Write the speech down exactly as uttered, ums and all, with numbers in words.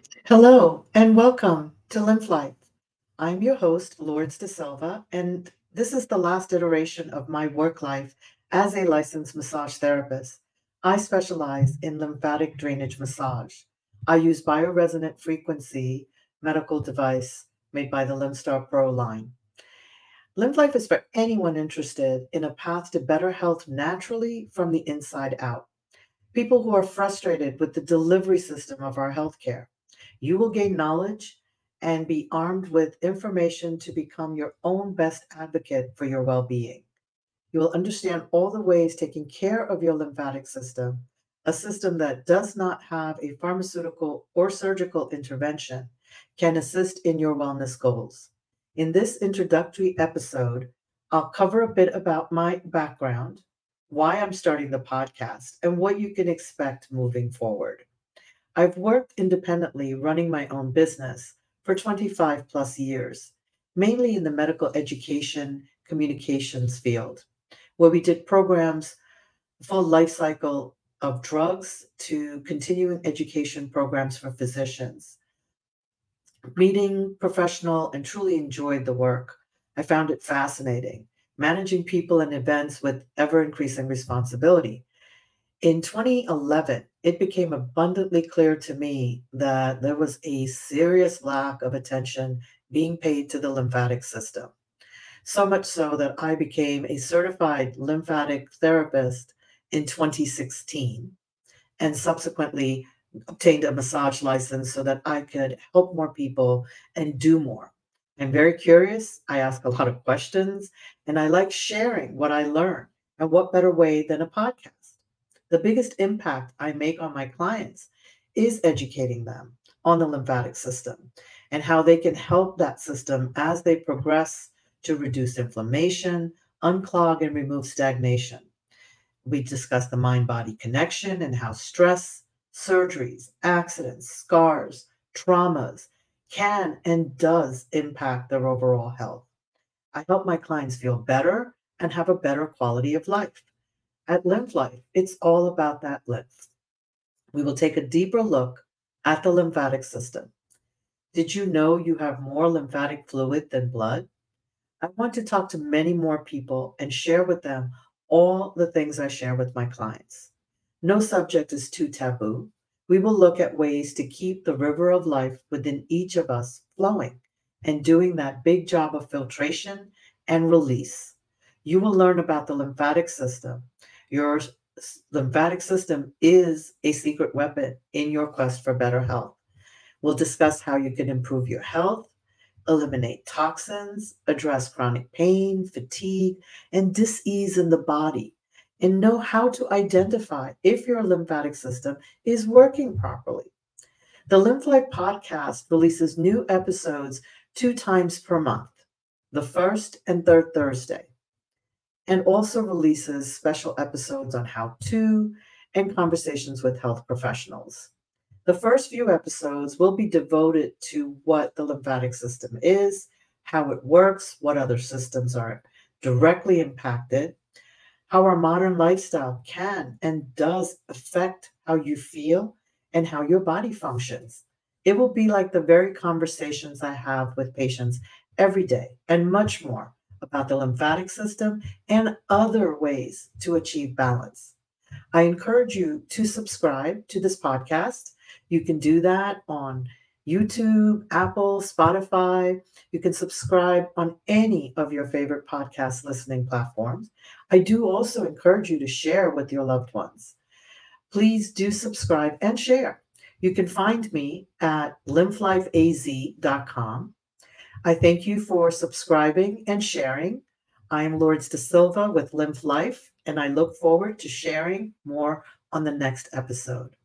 Hello and welcome to Lymph Life. I'm your host, Lourdes de Silva, and this is the last iteration of my work life as a licensed massage therapist. I specialize in lymphatic drainage massage. I use bioresonant frequency medical device made by the LymphStar Pro line. Lymph Life is for anyone interested in a path to better health naturally from the inside out. People who are frustrated with the delivery system of our healthcare. You will gain knowledge and be armed with information to become your own best advocate for your well being. You will understand all the ways taking care of your lymphatic system, a system that does not have a pharmaceutical or surgical intervention, can assist in your wellness goals. In this introductory episode, I'll cover a bit about my background, why I'm starting the podcast, and what you can expect moving forward. I've worked independently running my own business for twenty-five plus years, mainly in the medical education communications field, where we did programs, full life cycle of drugs to continuing education programs for physicians. Meeting professional and truly enjoyed the work. I found it fascinating, managing people and events with ever increasing responsibility. In twenty eleven, it became abundantly clear to me that there was a serious lack of attention being paid to the lymphatic system. So much so that I became a certified lymphatic therapist in twenty sixteen and subsequently obtained a massage license so that I could help more people and do more. I'm very curious. I ask a lot of questions and I like sharing what I learn. And what better way than a podcast? The biggest impact I make on my clients is educating them on the lymphatic system and how they can help that system as they progress to reduce inflammation, unclog, and remove stagnation. We discussed the mind body connection and how stress, surgeries, accidents, scars, traumas can and does impact their overall health. I help my clients feel better and have a better quality of life. At Lymph Life, it's all about that lymph. We will take a deeper look at the lymphatic system. Did you know you have more lymphatic fluid than blood? I want to talk to many more people and share with them all the things I share with my clients. No subject is too taboo. We will look at ways to keep the river of life within each of us flowing and doing that big job of filtration and release. You will learn about the lymphatic system. Your s- lymphatic system is a secret weapon in your quest for better health. We'll discuss how you can improve your health, eliminate toxins, address chronic pain, fatigue, and dis-ease in the body, and know how to identify if your lymphatic system is working properly. The Lymph Life podcast releases new episodes two times per month, the first and third Thursday, and also releases special episodes on how to and conversations with health professionals. The first few episodes will be devoted to what the lymphatic system is, how it works, what other systems are directly impacted, how our modern lifestyle can and does affect how you feel and how your body functions. It will be like the very conversations I have with patients every day and much more about the lymphatic system and other ways to achieve balance. I encourage you to subscribe to this podcast. You can do that on YouTube, Apple, Spotify. You can subscribe on any of your favorite podcast listening platforms. I do also encourage you to share with your loved ones. Please do subscribe and share. You can find me at lymph life a z dot com. I thank you for subscribing and sharing. I am Lourdes de Silva with Lymph Life, and I look forward to sharing more on the next episode.